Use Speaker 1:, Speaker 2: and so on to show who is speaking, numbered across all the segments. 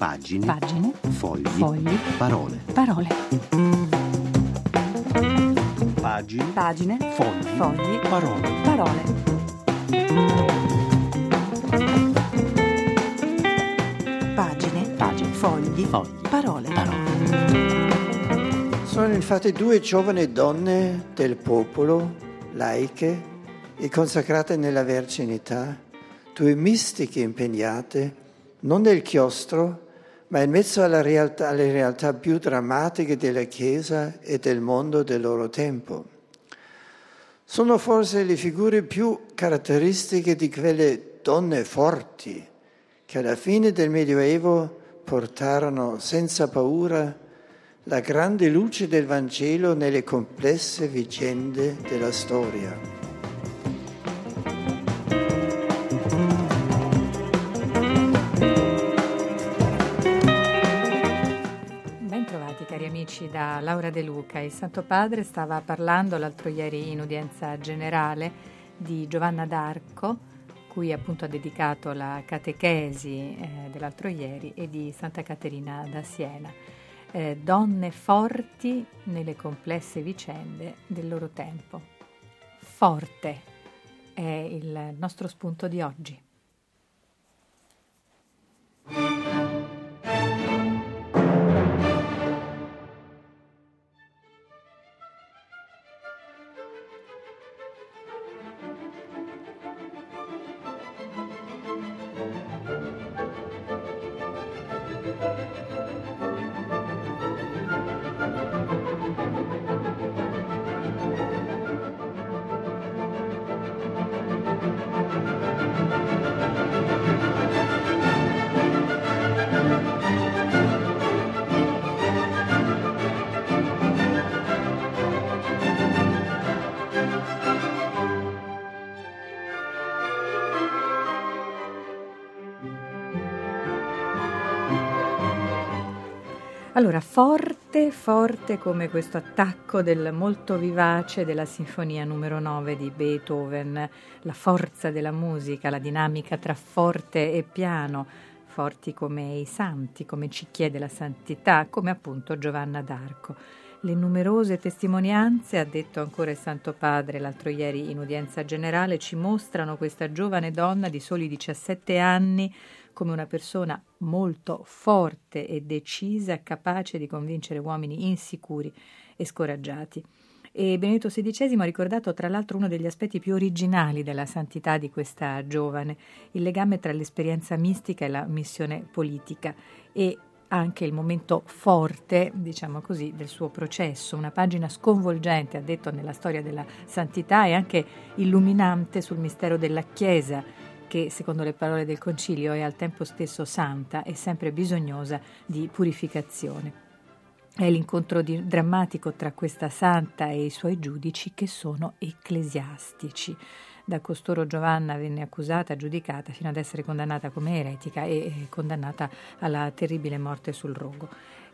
Speaker 1: Pagine.
Speaker 2: Pagine.
Speaker 1: Fogli.
Speaker 2: Fogli.
Speaker 1: Parole.
Speaker 2: Parole.
Speaker 1: Pagine.
Speaker 2: Pagine.
Speaker 1: Fogli.
Speaker 2: Fogli.
Speaker 1: Parole.
Speaker 2: Parole. Pagine.
Speaker 1: Pagine.
Speaker 2: Fogli.
Speaker 1: Fogli.
Speaker 2: Parole.
Speaker 3: Sono infatti due giovani donne del popolo, laiche e consacrate nella verginità, due mistiche impegnate, non nel chiostro, ma in mezzo alle realtà più drammatiche della Chiesa e del mondo del loro tempo. Sono forse le figure più caratteristiche di quelle donne forti che alla fine del Medioevo portarono senza paura la grande luce del Vangelo nelle complesse vicende della storia.
Speaker 2: Bentrovati cari amici da Laura De Luca. Il Santo Padre stava parlando l'altro ieri in udienza generale di Giovanna d'Arco, cui appunto ha dedicato la catechesi dell'altro ieri, e di Santa Caterina da Siena. Donne forti nelle complesse vicende del loro tempo. Forte è il nostro spunto di oggi. Allora, forte come questo attacco del molto vivace della Sinfonia numero 9 di Beethoven, la forza della musica, la dinamica tra forte e piano, forti come i santi, come ci chiede la santità, come appunto Giovanna d'Arco. Le numerose testimonianze, ha detto ancora il Santo Padre l'altro ieri in udienza generale, ci mostrano questa giovane donna di soli 17 anni come una persona molto forte e decisa, capace di convincere uomini insicuri e scoraggiati. E Benedetto XVI ha ricordato tra l'altro uno degli aspetti più originali della santità di questa giovane, il legame tra l'esperienza mistica e la missione politica, e anche il momento forte, diciamo così, del suo processo, una pagina sconvolgente, ha detto, nella storia della santità e anche illuminante sul mistero della Chiesa, che secondo le parole del Concilio è al tempo stesso santa e sempre bisognosa di purificazione. È l'incontro drammatico tra questa santa e i suoi giudici, che sono ecclesiastici. Da costoro Giovanna venne accusata, giudicata, fino ad essere condannata come eretica e condannata alla terribile morte sul rogo.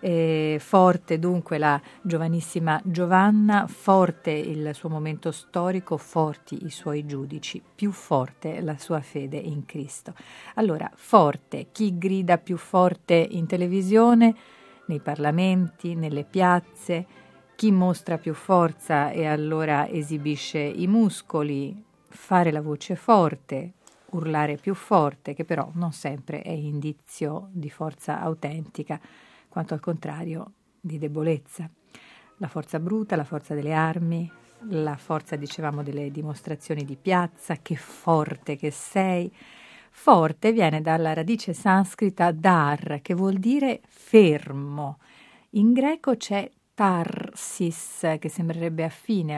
Speaker 2: Forte dunque la giovanissima Giovanna, forte il suo momento storico, forti i suoi giudici, più forte la sua fede in Cristo. Allora, forte, chi grida più forte in televisione, nei parlamenti, nelle piazze, chi mostra più forza e allora esibisce i muscoli, fare la voce forte, urlare più forte, che però non sempre è indizio di forza autentica, quanto al contrario di debolezza. La forza bruta, la forza delle armi, la forza, dicevamo, delle dimostrazioni di piazza, che forte che sei. Forte viene dalla radice sanscrita dar, che vuol dire fermo. In greco c'è tarsis, che sembrerebbe affine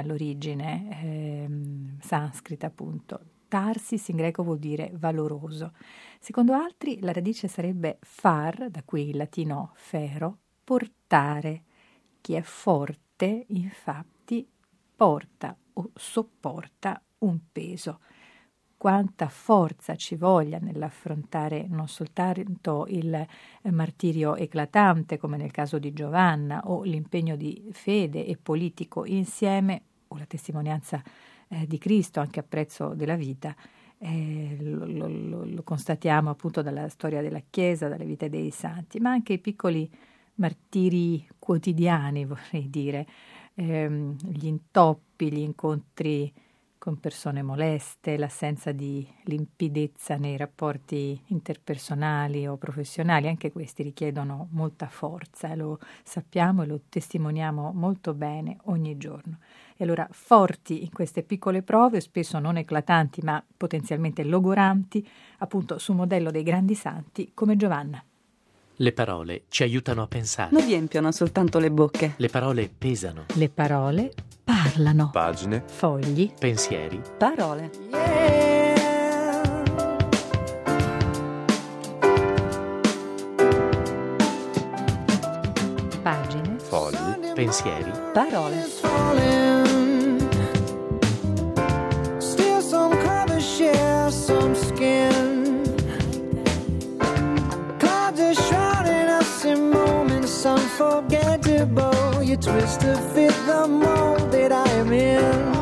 Speaker 2: all'origine sanscrita, appunto. Tarsis in greco vuol dire valoroso. Secondo altri la radice sarebbe far, da cui il latino fero, portare. Chi è forte, infatti, porta o sopporta un peso. Quanta forza ci voglia nell'affrontare non soltanto il martirio eclatante, come nel caso di Giovanna, o l'impegno di fede e politico insieme, o la testimonianza di Cristo anche a prezzo della vita, lo constatiamo appunto dalla storia della Chiesa, dalle vite dei santi, ma anche i piccoli martiri quotidiani, vorrei dire, gli intoppi, gli incontri con persone moleste, l'assenza di limpidezza nei rapporti interpersonali o professionali, anche questi richiedono molta forza, lo sappiamo e lo testimoniamo molto bene ogni giorno. E allora forti in queste piccole prove, spesso non eclatanti ma potenzialmente logoranti, appunto sul modello dei grandi santi come Giovanna.
Speaker 1: Le parole ci aiutano a pensare.
Speaker 4: Non riempiono soltanto le bocche.
Speaker 1: Le parole pesano.
Speaker 2: Le parole parlano.
Speaker 5: Pagine,
Speaker 2: Fogli,
Speaker 1: pensieri,
Speaker 4: Parole.
Speaker 2: pagine,
Speaker 5: fogli,
Speaker 1: pensieri,
Speaker 4: Parole.
Speaker 6: Still some colors share some skin. Clouds are shrouding us in moments unforgettable. You twist to fit the mold that I am in.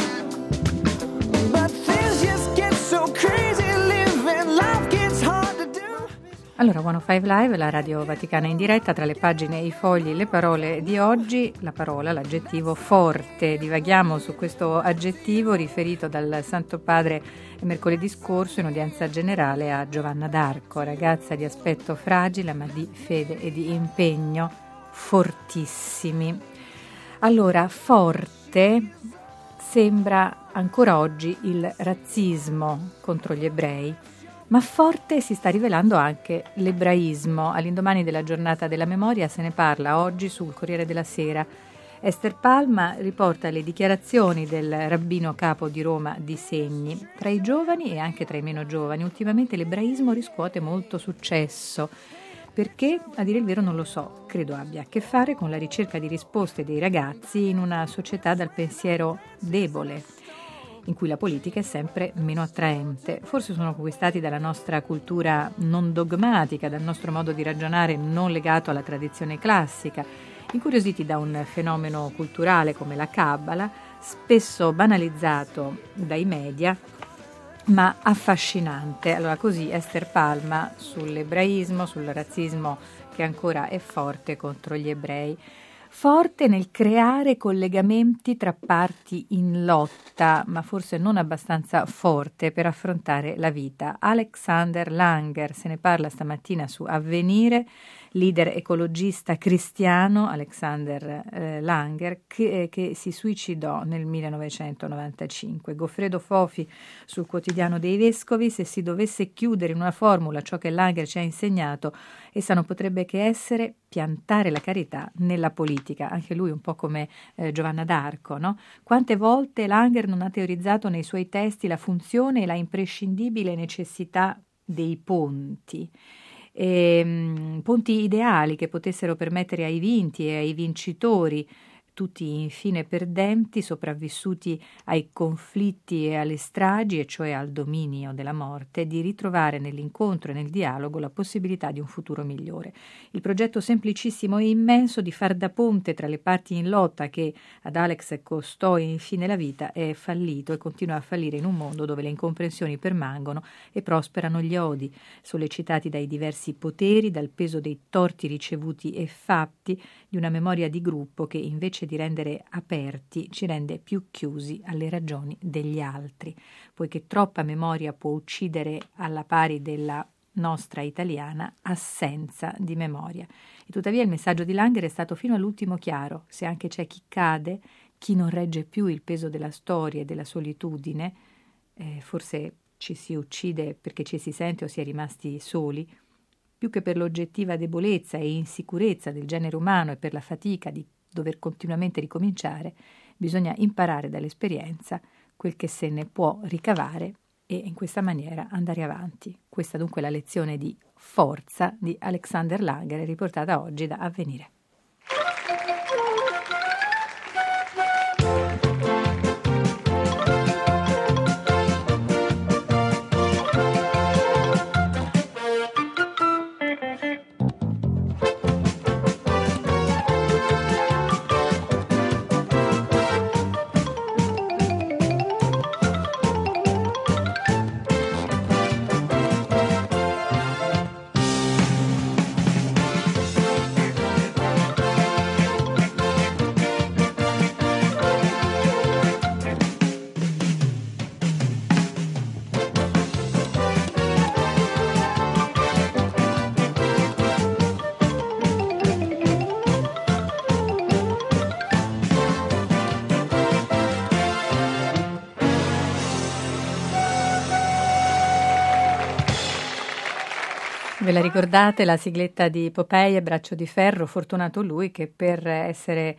Speaker 6: But things just get so crazy living. Life gets hard to do.
Speaker 2: Allora, 105 Live, la radio vaticana in diretta, tra le pagine, i fogli, le parole di oggi, la parola, l'aggettivo forte. Divaghiamo su questo aggettivo riferito dal Santo Padre mercoledì scorso in udienza generale a Giovanna d'Arco, ragazza di aspetto fragile ma di fede e di impegno fortissimi. Allora, forte sembra ancora oggi il razzismo contro gli ebrei, ma forte si sta rivelando anche l'ebraismo. All'indomani della giornata della memoria se ne parla oggi sul Corriere della Sera. Esther Palma riporta le dichiarazioni del rabbino capo di Roma Di Segni. Tra i giovani e anche tra i meno giovani, ultimamente l'ebraismo riscuote molto successo. Perché? A dire il vero non lo so, credo abbia a che fare con la ricerca di risposte dei ragazzi in una società dal pensiero debole, in cui la politica è sempre meno attraente. Forse sono conquistati dalla nostra cultura non dogmatica, dal nostro modo di ragionare non legato alla tradizione classica, incuriositi da un fenomeno culturale come la Kabbalah, spesso banalizzato dai media, ma affascinante. Allora così Esther Palma sull'ebraismo, sul razzismo che ancora è forte contro gli ebrei. Forte nel creare collegamenti tra parti in lotta, ma forse non abbastanza forte per affrontare la vita. Alexander Langer, se ne parla stamattina su Avvenire, leader ecologista cristiano, Alexander Langer, che si suicidò nel 1995. Goffredo Fofi sul Quotidiano dei Vescovi: se si dovesse chiudere in una formula ciò che Langer ci ha insegnato, essa non potrebbe che essere piantare la carità nella politica. Anche lui un po' come Giovanna d'Arco, no? Quante volte Langer non ha teorizzato nei suoi testi la funzione e la imprescindibile necessità dei ponti. Ponti ideali che potessero permettere ai vinti e ai vincitori, tutti infine perdenti, sopravvissuti ai conflitti e alle stragi, e cioè al dominio della morte, di ritrovare nell'incontro e nel dialogo la possibilità di un futuro migliore. Il progetto semplicissimo e immenso di far da ponte tra le parti in lotta, che ad Alex costò infine la vita, è fallito e continua a fallire in un mondo dove le incomprensioni permangono e prosperano gli odi, sollecitati dai diversi poteri, dal peso dei torti ricevuti e fatti, di una memoria di gruppo che invece di rendere aperti ci rende più chiusi alle ragioni degli altri, poiché troppa memoria può uccidere alla pari della nostra italiana assenza di memoria. E tuttavia il messaggio di Langer è stato fino all'ultimo chiaro: se anche c'è chi cade, chi non regge più il peso della storia e della solitudine, forse ci si uccide perché ci si sente o si è rimasti soli, più che per l'oggettiva debolezza e insicurezza del genere umano e per la fatica di dover continuamente ricominciare, bisogna imparare dall'esperienza quel che se ne può ricavare e in questa maniera andare avanti. Questa dunque è la lezione di forza di Alexander Langer, riportata oggi da Avvenire. Ve la ricordate la sigletta di Popeye, Braccio di ferro? Fortunato lui che per essere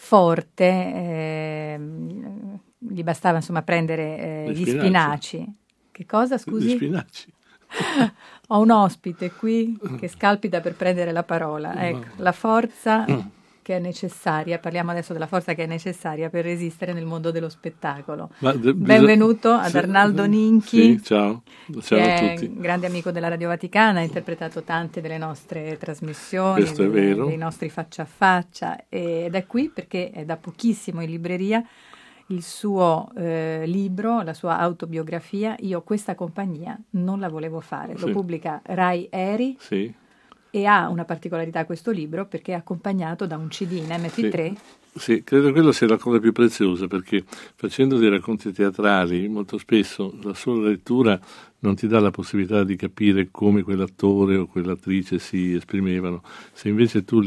Speaker 2: forte gli bastava insomma prendere gli spinaci. Che cosa, scusi?
Speaker 5: Gli spinaci.
Speaker 2: Ho un ospite qui che scalpita per prendere la parola. Ecco, la forza che è necessaria, parliamo adesso della forza che è necessaria per resistere nel mondo dello spettacolo. Benvenuto ad Arnaldo Ninchi.
Speaker 5: Sì, ciao
Speaker 2: che
Speaker 5: a tutti.
Speaker 2: È grande amico della Radio Vaticana, ha interpretato tante delle nostre trasmissioni,
Speaker 5: Questo è vero.
Speaker 2: dei nostri faccia a faccia, ed è qui perché è da pochissimo in libreria il suo libro, la sua autobiografia, Io questa compagnia non la volevo fare. Lo pubblica Rai Eri.
Speaker 5: Sì.
Speaker 2: E ha una particolarità questo libro perché è accompagnato da un CD in MP3.
Speaker 5: Sì, credo che quello sia la cosa più preziosa, perché facendo dei racconti teatrali molto spesso la sola lettura non ti dà la possibilità di capire come quell'attore o quell'attrice si esprimevano. Se invece tu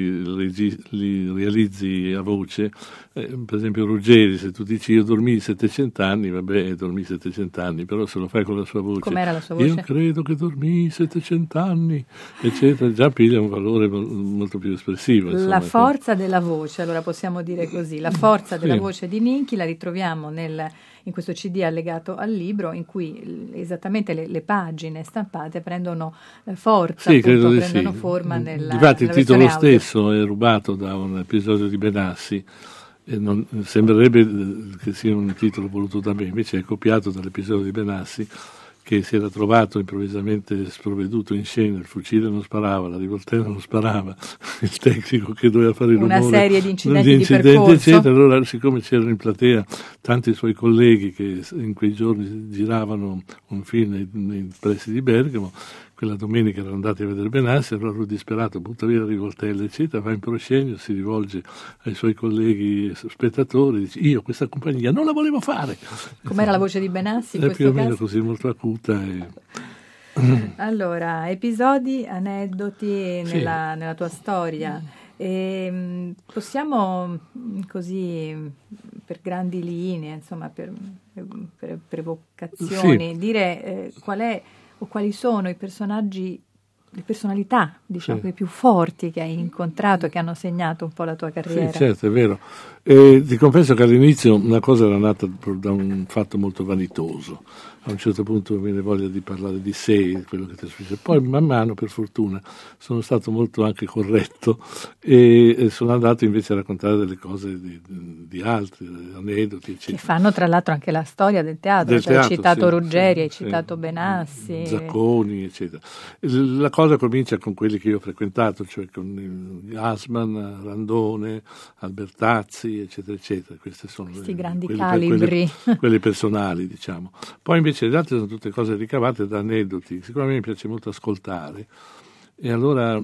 Speaker 5: li realizzi a voce, per esempio Ruggeri, se tu dici io dormii 700 anni, vabbè, dormii 700 anni, però se lo fai con la sua voce,
Speaker 2: com'era la sua voce?
Speaker 5: Io credo che dormii 700 anni, eccetera, già piglia un valore molto più espressivo. Insomma.
Speaker 2: La forza della voce, allora possiamo dire così, la forza della voce di Ninchi la ritroviamo in questo CD allegato al libro, in cui esattamente le pagine stampate prendono forza, appunto, prendono forma nella
Speaker 5: Infatti il titolo
Speaker 2: audio.
Speaker 5: stesso è rubato da un episodio di Benassi, e sembrerebbe che sia un titolo voluto da me, invece è copiato dall'episodio di Benassi, che si era trovato improvvisamente sprovveduto in scena, il fucile non sparava, la rivoltella non sparava, il tecnico che doveva fare il rumore,
Speaker 2: una serie di incidenti di percorso,
Speaker 5: eccetera. Allora, siccome c'erano in platea tanti suoi colleghi che in quei giorni giravano un film nei pressi di Bergamo, quella domenica erano andati a vedere Benassi, allora lui disperato butta via la rivoltella, eccetera, va in proscenio, si rivolge ai suoi colleghi spettatori, dice io questa compagnia non la volevo fare.
Speaker 2: Com'era la voce di Benassi in
Speaker 5: È
Speaker 2: questo
Speaker 5: più o
Speaker 2: caso?
Speaker 5: meno così, molto acuta.
Speaker 2: Allora, episodi, aneddoti nella tua storia. Possiamo così, per grandi linee, insomma, per evocazioni, dire qual è o quali sono i personaggi, le personalità, diciamo, le più forti che hai incontrato, che hanno segnato un po' la tua carriera?
Speaker 5: Sì, certo, è vero. Ti confesso che all'inizio una cosa era nata da un fatto molto vanitoso. A un certo punto mi viene voglia di parlare di sé, quello che ti succede. Poi man mano, per fortuna, sono stato molto anche corretto e sono andato invece a raccontare delle cose di altri, aneddoti, eccetera.
Speaker 2: Che fanno tra l'altro anche la storia del teatro. Hai citato Ruggeri, hai citato Benassi.
Speaker 5: Zacconi, eccetera. La cosa comincia con quelli che io ho frequentato, cioè con Gassman, Randone, Albertazzi, eccetera, eccetera. Questi sono
Speaker 2: questi grandi calibri.
Speaker 5: Quelli personali, diciamo. Poi invece le altre sono tutte cose ricavate da aneddoti. Siccome mi piace molto ascoltare, e allora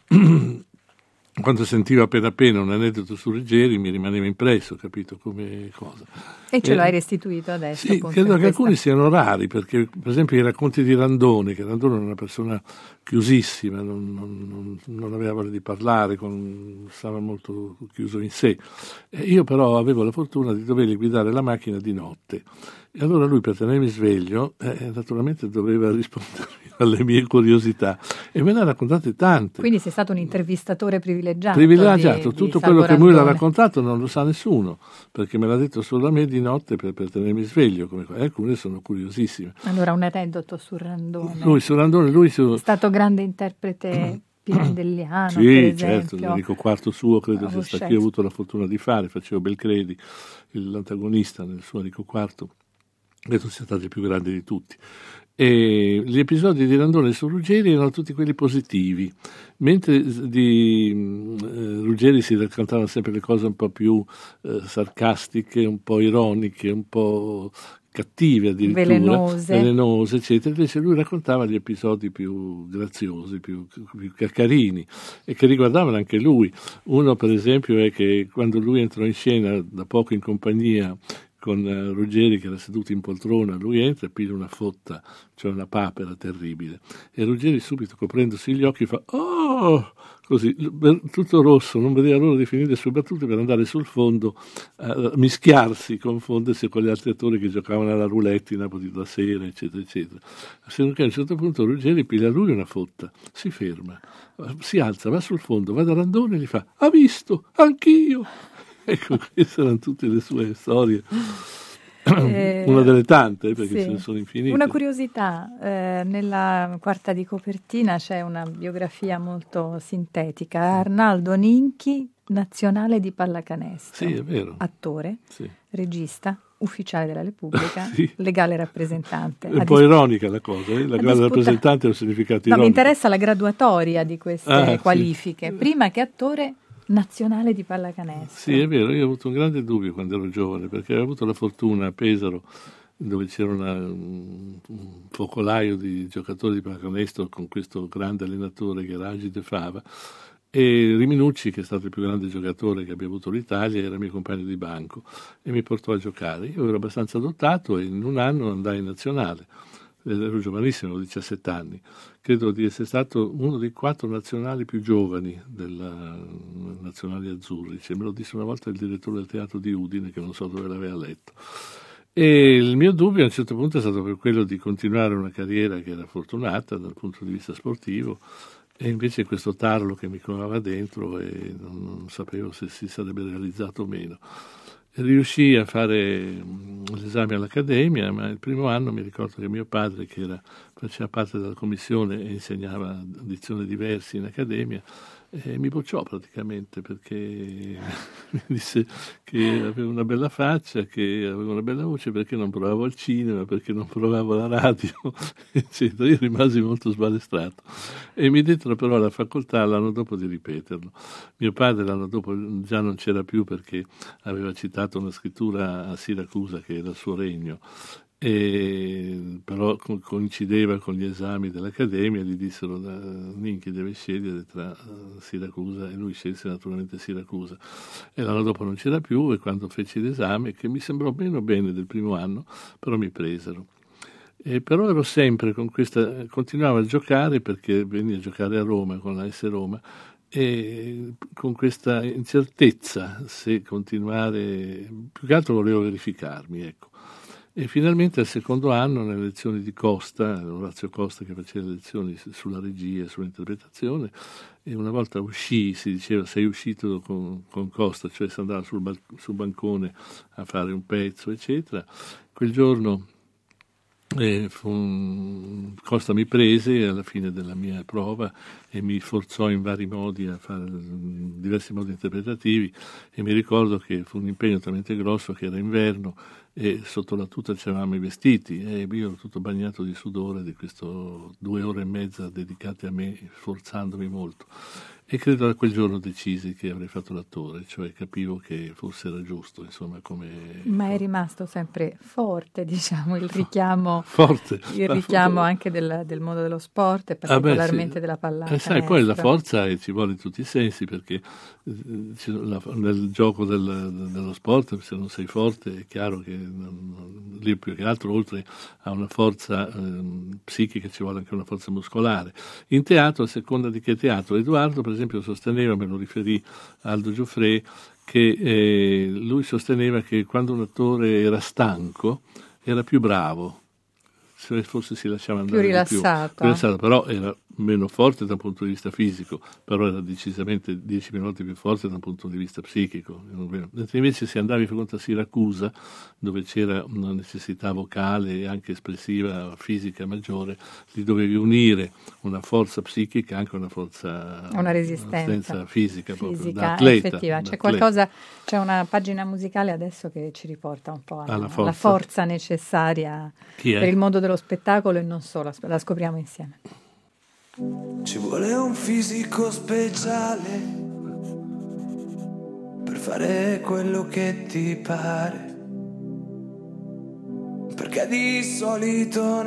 Speaker 5: quando sentivo appena un aneddoto su Ruggeri mi rimaneva impresso, capito, come cosa.
Speaker 2: E ce lo hai restituito adesso?
Speaker 5: Sì, credo che alcuni siano rari, perché per esempio i racconti di Randone, che Randone era una persona chiusissima, non aveva voglia di parlare, stava molto chiuso in sé. Io però avevo la fortuna di dovergli guidare la macchina di notte. E allora lui, per tenermi sveglio, naturalmente doveva rispondermi alle mie curiosità, e me ne ha raccontate tante.
Speaker 2: Quindi sei stato un intervistatore privilegiato.
Speaker 5: Tutto quello che lui l'ha raccontato non lo sa nessuno, perché me l'ha detto solo a me di notte per tenermi sveglio, alcune sono curiosissime.
Speaker 2: Allora, un aneddoto su Randone.
Speaker 5: Lui
Speaker 2: è stato grande interprete pirandelliano,
Speaker 5: sì,
Speaker 2: per esempio.
Speaker 5: Certo, l'unico quarto suo credo sia stato, che ho avuto la fortuna di fare, facevo Belcredi, l'antagonista nel suo Enrico IV, credo sia stato il più grande di tutti. E gli episodi di Randone su Ruggeri erano tutti quelli positivi, mentre di Ruggeri si raccontavano sempre le cose un po' più sarcastiche, un po' ironiche, un po' cattive addirittura, velenose, eccetera. Invece lui raccontava gli episodi più graziosi, più carini, e che riguardavano anche lui. Uno, per esempio, è che quando lui entrò in scena da poco in compagnia con Ruggeri che era seduto in poltrona, lui entra e piglia una fotta, cioè una papera terribile, e Ruggeri subito coprendosi gli occhi fa "oh!", così, tutto rosso, non vedeva l'ora di finire le sue battute per andare sul fondo a mischiarsi, confondersi con gli altri attori che giocavano alla roulette in Napoli da sera, eccetera, eccetera. Se non che a un certo punto Ruggeri piglia lui una fotta, si ferma, si alza, va sul fondo, va da Randone e gli fa "ha visto? Anch'io!". Ecco, queste erano tutte le sue storie. Una delle tante, perché ce ne sono infinite.
Speaker 2: Una curiosità, nella quarta di copertina c'è una biografia molto sintetica. Arnaldo Ninchi, nazionale di pallacanestro.
Speaker 5: Sì, è vero.
Speaker 2: Attore,
Speaker 5: sì.
Speaker 2: Regista, ufficiale della Repubblica,
Speaker 5: sì.
Speaker 2: Legale rappresentante.
Speaker 5: È un po' ironica la cosa, la legale rappresentante ha un significato ironico.
Speaker 2: Mi interessa la graduatoria di queste qualifiche.
Speaker 5: Sì.
Speaker 2: Prima che attore, nazionale di pallacanestro.
Speaker 5: Sì, è vero, io ho avuto un grande dubbio quando ero giovane, perché avevo avuto la fortuna a Pesaro, dove c'era un focolaio di giocatori di pallacanestro con questo grande allenatore che era Agide Fava, e Riminucci, che è stato il più grande giocatore che abbia avuto l'Italia, era mio compagno di banco e mi portò a giocare. Io ero abbastanza dotato e in un anno andai in nazionale. Ero giovanissimo, avevo 17 anni. Credo di essere stato uno dei 4 nazionali più giovani della nazionale azzurri. Me lo disse una volta il direttore del teatro di Udine, che non so dove l'aveva letto. E il mio dubbio a un certo punto è stato per quello di continuare una carriera che era fortunata dal punto di vista sportivo, e invece questo tarlo che mi covava dentro e non sapevo se si sarebbe realizzato o meno. Riuscii a fare l'esame all'Accademia, ma il primo anno mi ricordo che mio padre, che faceva parte della commissione e insegnava dizione diversi in Accademia, mi bocciò praticamente, perché mi disse che avevo una bella faccia, che avevo una bella voce, perché non provavo al cinema, perché non provavo alla radio, eccetera. Io rimasi molto sbalestrato e mi dettero però alla facoltà l'anno dopo di ripeterlo. Mio padre l'anno dopo già non c'era più, perché aveva citato una scrittura a Siracusa che era il suo regno, però coincideva con gli esami dell'Accademia. Gli dissero Ninchi deve scegliere tra Siracusa, e lui scelse naturalmente Siracusa, e l'anno dopo non c'era più, e quando feci l'esame, che mi sembrò meno bene del primo anno, però mi presero. Però ero sempre con questa, continuavo a giocare, perché venni a giocare a Roma con la AS Roma, e con questa incertezza se continuare, più che altro volevo verificarmi, ecco. E finalmente al secondo anno, nelle lezioni di Costa, Orazio Costa che faceva le lezioni sulla regia e sull'interpretazione, e una volta uscì, si diceva sei uscito con Costa, cioè si andava sul bancone a fare un pezzo, eccetera. Quel giorno Costa mi prese alla fine della mia prova e mi forzò in vari modi a fare diversi modi interpretativi, e mi ricordo che fu un impegno talmente grosso che era inverno e sotto la tuta c'eravamo i vestiti, e io ero tutto bagnato di sudore di questo 2 ore e mezza dedicate a me, sforzandomi molto. E credo da quel giorno decisi che avrei fatto l'attore, cioè capivo che forse era giusto, insomma, come... Ma
Speaker 2: è rimasto sempre forte, diciamo, il richiamo,
Speaker 5: forte.
Speaker 2: Il richiamo anche del mondo dello sport e particolarmente della pallacanestro.
Speaker 5: Sai, poi la forza ci vuole in tutti i sensi, perché nel gioco dello sport, se non sei forte, è chiaro che lì più che altro, oltre a una forza psichica, ci vuole anche una forza muscolare. In teatro, a seconda di che teatro, Edoardo per esempio sosteneva, me lo riferì Aldo Giuffrè, che lui sosteneva che quando un attore era stanco era più bravo, forse si lasciava andare
Speaker 2: più rilassato,
Speaker 5: però era meno forte da un punto di vista fisico, però era decisamente 10 volte più forte da un punto di vista psichico. Invece se andavi a Siracusa, dove c'era una necessità vocale e anche espressiva fisica maggiore, li dovevi unire una forza psichica anche una forza,
Speaker 2: una resistenza
Speaker 5: fisica proprio, da atleta,
Speaker 2: effettiva. C'è una pagina musicale adesso che ci riporta un po' alla forza necessaria per il mondo dello spettacolo e non solo. La scopriamo insieme.
Speaker 6: Ci vuole un fisico speciale per fare quello che ti pare, perché di solito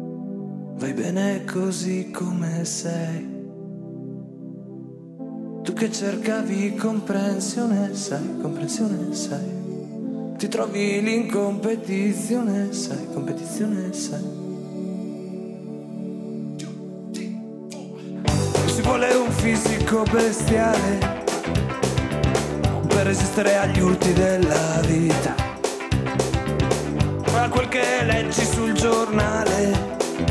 Speaker 6: nessuno vai bene così come sei. Tu che cercavi comprensione, sai, comprensione, sai. Ti trovi lì in competizione, sai, competizione, sai. Ci vuole un fisico bestiale per resistere agli urti della vita, a quel che leggi sul giornale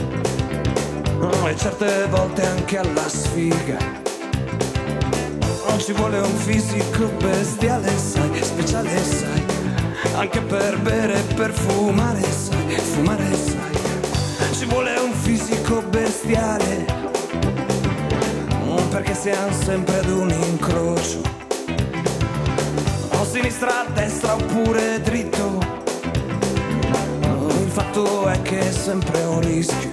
Speaker 6: e certe volte anche alla sfiga. Ci vuole un fisico bestiale, sai, speciale, sai, anche per bere e per fumare, sai, fumare, sai. Ci vuole un fisico bestiale, perché siamo sempre ad un incrocio, o sinistra, a destra oppure dritto. Il fatto è che è sempre un rischio.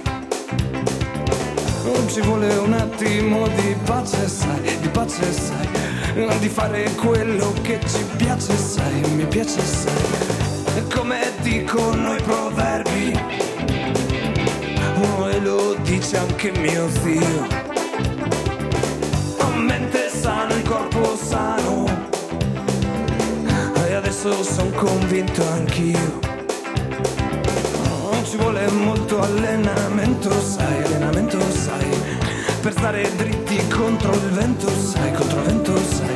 Speaker 6: Ci vuole un attimo di pace, sai, di pace, sai, di fare quello che ci piace, sai, mi piace, sai, come dicono i proverbi, e lo dice anche mio zio, mente sana, il corpo sano, e adesso son convinto anch'io. Ci vuole molto allenamento, sai, per stare dritti contro il vento, sai, contro il vento, sai.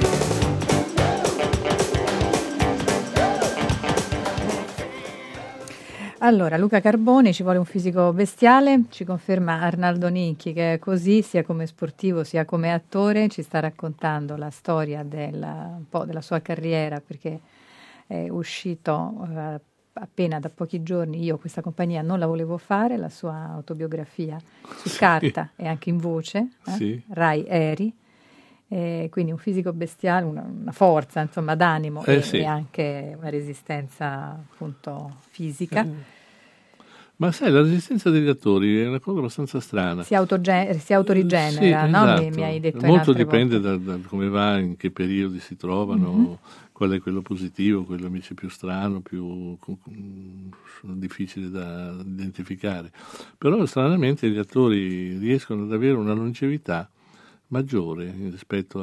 Speaker 2: Allora, Luca Carboni, ci vuole un fisico bestiale, ci conferma Arnaldo Ninchi che è così, sia come sportivo sia come attore, ci sta raccontando la storia un po' della sua carriera, perché è uscito appena da pochi giorni, io questa compagnia non la volevo fare, la sua autobiografia su carta e anche in voce,
Speaker 5: sì.
Speaker 2: Rai Eri, quindi un fisico bestiale, una forza insomma d'animo
Speaker 5: sì.
Speaker 2: e anche una resistenza appunto fisica.
Speaker 5: Ma sai, la resistenza degli attori è una cosa abbastanza strana.
Speaker 2: Si autorigenera,
Speaker 5: sì,
Speaker 2: no?
Speaker 5: Esatto.
Speaker 2: Mi hai detto
Speaker 5: molto dipende da come va, in che periodi si trovano, qual è quello positivo, quello invece più strano, più difficile da identificare. Però stranamente gli attori riescono ad avere una longevità maggiore rispetto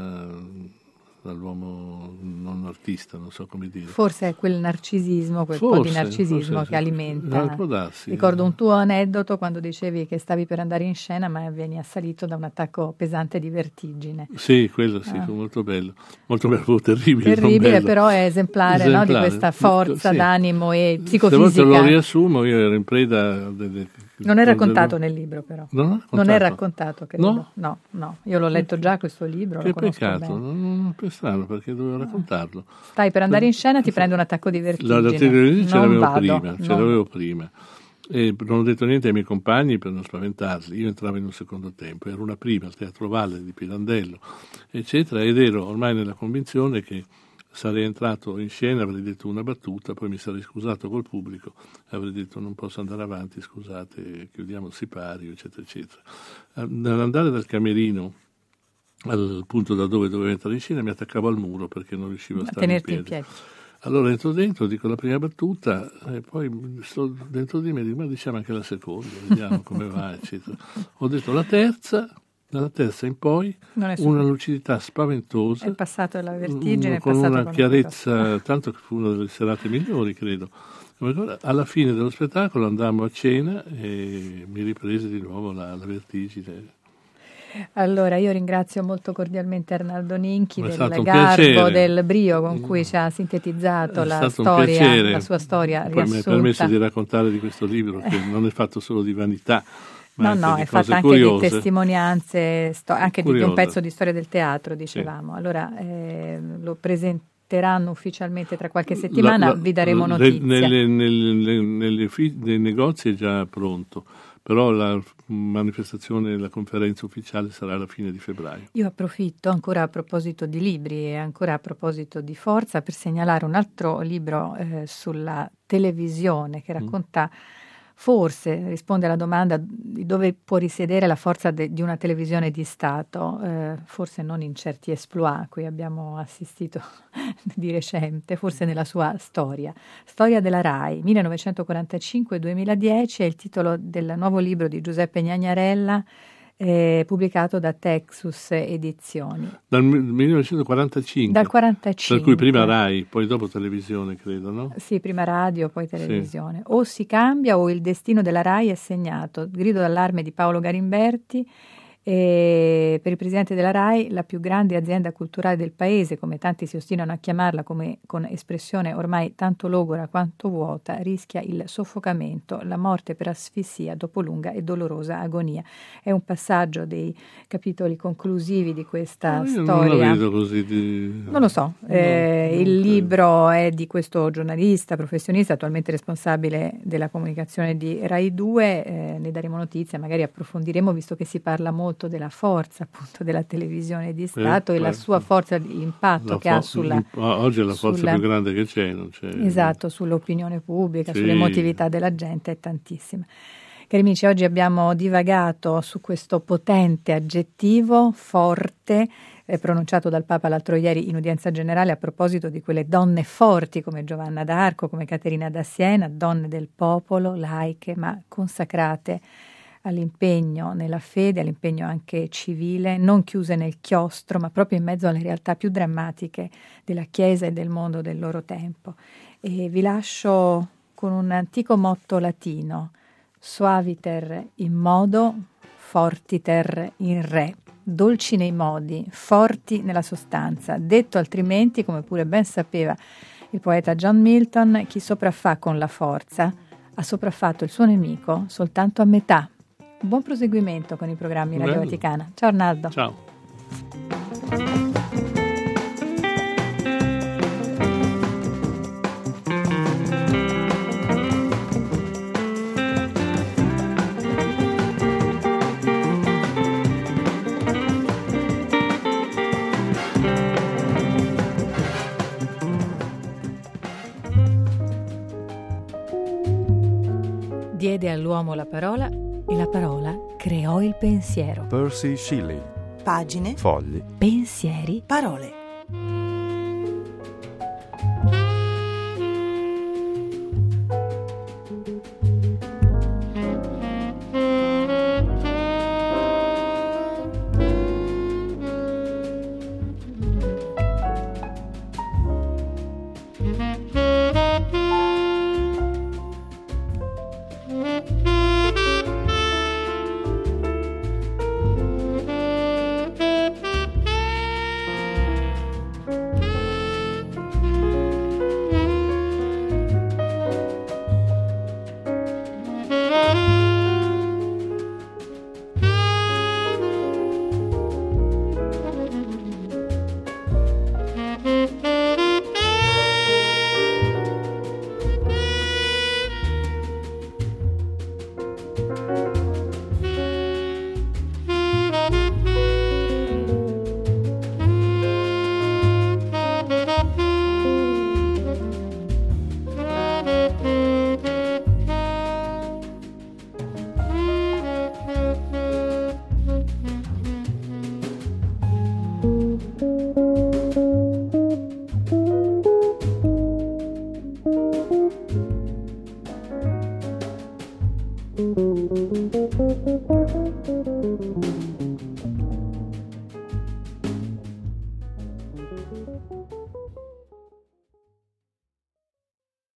Speaker 5: all'uomo non artista, non so come dire.
Speaker 2: Forse è quel narcisismo, po' di narcisismo che alimenta.
Speaker 5: Può darsi.
Speaker 2: Ricordo un tuo aneddoto quando dicevi che stavi per andare in scena ma veni assalito da un attacco pesante di vertigine.
Speaker 5: Sì, quello sì, fu molto bello, terribile.
Speaker 2: Terribile, però è esemplare. No? Di questa forza d'animo e psicofisica.
Speaker 5: Se lo riassumo, io ero in preda
Speaker 2: non è raccontato nel libro, però. Non è raccontato, credo.
Speaker 5: No?
Speaker 2: No. Io l'ho letto già questo libro.
Speaker 5: Che peccato, non è strano perché dovevo raccontarlo.
Speaker 2: Stai per andare in scena, ti prende un attacco di vertigine.
Speaker 5: La televisione ce l'avevo prima. E non ho detto niente ai miei compagni per non spaventarli. Io entravo in un secondo tempo, ero una prima al Teatro Valle di Pirandello, eccetera, ed ero ormai nella convinzione che sarei entrato in scena, avrei detto una battuta, poi mi sarei scusato col pubblico, avrei detto non posso andare avanti, scusate, chiudiamo il sipario, eccetera, eccetera. Nell'andare dal camerino al punto da dove dovevo entrare in scena mi attaccavo al muro perché non riuscivo a stare in piedi. Allora entro dentro, dico la prima battuta e poi sto dentro di me e dico ma diciamo anche la seconda, vediamo come va, eccetera. Ho detto la terza. Dalla terza in poi una lucidità spaventosa.
Speaker 2: È passato la vertigine,
Speaker 5: con una chiarezza, tanto che fu una delle serate migliori, credo. Alla fine dello spettacolo andammo a cena e mi riprese di nuovo la vertigine.
Speaker 2: Allora io ringrazio molto cordialmente Arnaldo Ninchi del garbo, del brio con cui ci ha sintetizzato la sua storia
Speaker 5: poi
Speaker 2: riassunta.
Speaker 5: Mi ha permesso di raccontare di questo libro che non è fatto solo di vanità.
Speaker 2: No, è fatta anche
Speaker 5: curiose.
Speaker 2: di testimonianze, anche di un pezzo di storia del teatro, dicevamo. Sì. Allora lo presenteranno ufficialmente tra qualche settimana, vi daremo notizia.
Speaker 5: Nei negozi è già pronto, però la manifestazione, la conferenza ufficiale sarà alla fine di febbraio.
Speaker 2: Io approfitto ancora a proposito di libri e ancora a proposito di forza per segnalare un altro libro sulla televisione che racconta forse risponde alla domanda di dove può risiedere la forza di una televisione di Stato, forse non in certi exploit a cui abbiamo assistito di recente, forse nella sua storia. Storia della RAI, 1945-2010 è il titolo del nuovo libro di Giuseppe Gnagnarella, pubblicato da Texus Edizioni.
Speaker 5: Dal 1945?
Speaker 2: Dal 45.
Speaker 5: Per cui prima Rai, poi dopo televisione, credo, no?
Speaker 2: Sì, prima radio, poi televisione. Sì. O si cambia o il destino della Rai è segnato. Grido d'allarme di Paolo Garimberti. E per il presidente della Rai, la più grande azienda culturale del paese, come tanti si ostinano a chiamarla, come con espressione ormai tanto logora quanto vuota, rischia il soffocamento, la morte per asfissia dopo lunga e dolorosa agonia. È un passaggio dei capitoli conclusivi di questa storia.
Speaker 5: Non la vedo così.
Speaker 2: Non lo so. Il libro è di questo giornalista professionista, attualmente responsabile della comunicazione di Rai 2. Ne daremo notizia, magari approfondiremo, visto che si parla molto della forza appunto della televisione di Stato e la sua forza, l'impatto che ha sulla...
Speaker 5: Oggi è la forza più grande che c'è, non c'è.
Speaker 2: Esatto, sull'opinione pubblica, sull'emotività della gente, è tantissima. Cari amici, oggi abbiamo divagato su questo potente aggettivo, forte, pronunciato dal Papa l'altro ieri in udienza generale a proposito di quelle donne forti come Giovanna d'Arco, come Caterina da Siena, donne del popolo, laiche ma consacrate all'impegno nella fede, all'impegno anche civile, non chiuse nel chiostro, ma proprio in mezzo alle realtà più drammatiche della Chiesa e del mondo del loro tempo. E vi lascio con un antico motto latino: suaviter in modo, fortiter in re. Dolci nei modi, forti nella sostanza. Detto altrimenti, come pure ben sapeva il poeta John Milton, chi sopraffà con la forza ha sopraffatto il suo nemico soltanto a metà. Buon proseguimento con i programmi Radio Vaticana. Ciao Arnaldo.
Speaker 5: Ciao.
Speaker 2: Diede all'uomo la parola e la parola creò il pensiero.
Speaker 7: Percy Shelley.
Speaker 8: Pagine,
Speaker 7: fogli,
Speaker 2: pensieri,
Speaker 8: parole.
Speaker 9: Thank you.